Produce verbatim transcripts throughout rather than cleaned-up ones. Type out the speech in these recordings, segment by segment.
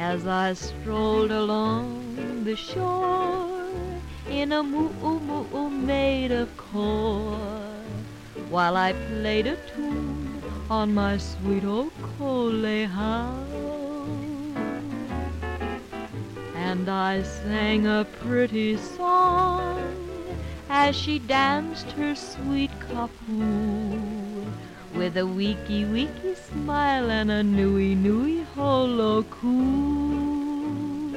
as I strolled along the shore in a moo-moo made of core, while I played a tune on my sweet old Colehow. And I sang a pretty song as she danced her sweet kapoo, with a weaky, weaky smile and a newy, newy holo-coo.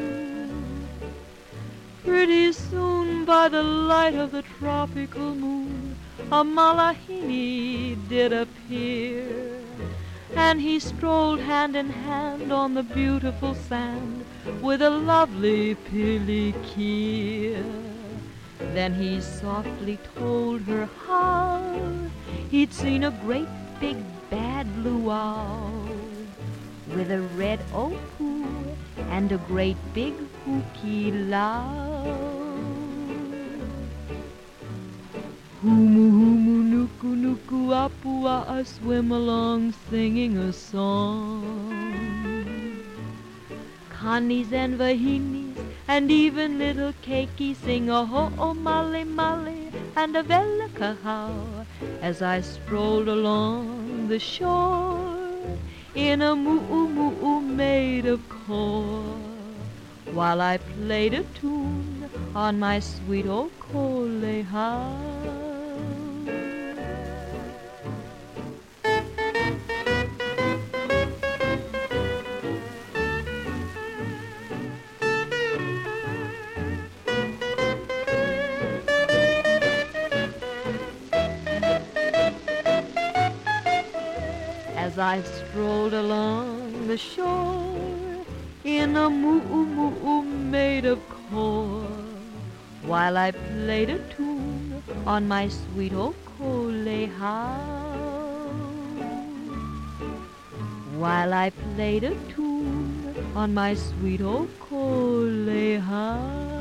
Pretty soon, by the light of the tropical moon, a Malahini did appear, and he strolled hand in hand on the beautiful sand with a lovely Pilikia. Then he softly told her how he'd seen a great big bad luau with a red opu and a great big hukilau. Humu humu nuku nuku apua, I swim along singing a song. Kanis and vahinis and even little keiki sing a ho-oh male male and a vela kahau as I strolled along the shore in a moo-moo made of core, while I played a tune on my sweet old Colehow. As I strolled along the shore in a moo-moo made of core, while I played a tune on my sweet old Colehow. While I played a tune on my sweet old Colehow.